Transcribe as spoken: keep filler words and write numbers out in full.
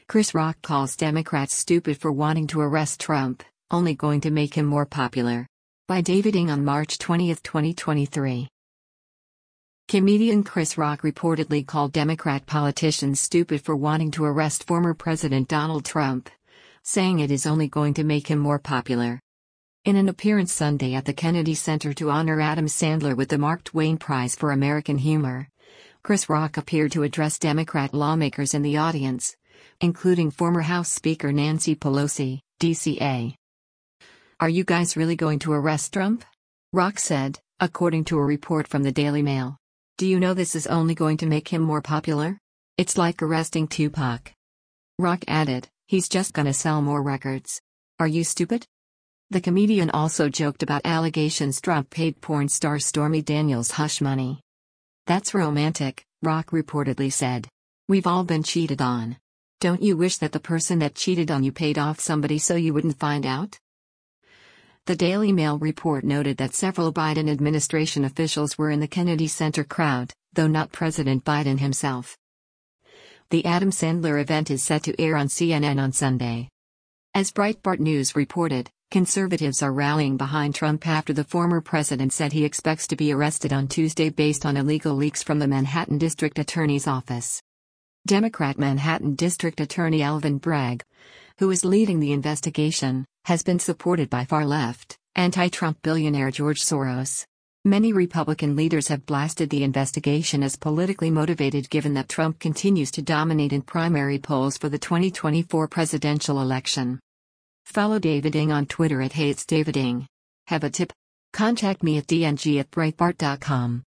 Chris Rock calls Democrats stupid for wanting to arrest Trump, only going to make him more popular. By David Ng on March twentieth, twenty twenty-three. Comedian Chris Rock reportedly called Democrat politicians stupid for wanting to arrest former President Donald Trump, saying it is only going to make him more popular. In an appearance Sunday at the Kennedy Center to honor Adam Sandler with the Mark Twain Prize for American Humor, Chris Rock appeared to address Democrat lawmakers in the audience, including former House Speaker Nancy Pelosi, D C A. "Are you guys really going to arrest Trump?" Rock said, according to a report from the Daily Mail. "Do you know this is only going to make him more popular? It's like arresting Tupac." Rock added, "He's just gonna sell more records. Are you stupid?" The comedian also joked about allegations Trump paid porn star Stormy Daniels hush money. "That's romantic," Rock reportedly said. "We've all been cheated on. Don't you wish that the person that cheated on you paid off somebody so you wouldn't find out?" The Daily Mail report noted that several Biden administration officials were in the Kennedy Center crowd, though not President Biden himself. The Adam Sandler event is set to air on C N N on Sunday. As Breitbart News reported, conservatives are rallying behind Trump after the former president said he expects to be arrested on Tuesday based on illegal leaks from the Manhattan District Attorney's Office. Democrat Manhattan District Attorney Alvin Bragg, who is leading the investigation, has been supported by far-left, anti-Trump billionaire George Soros. Many Republican leaders have blasted the investigation as politically motivated given that Trump continues to dominate in primary polls for the twenty twenty-four presidential election. Follow David Ng on Twitter at HatesDavidNg. Have a tip? Contact me at d n g at breitbart dot com.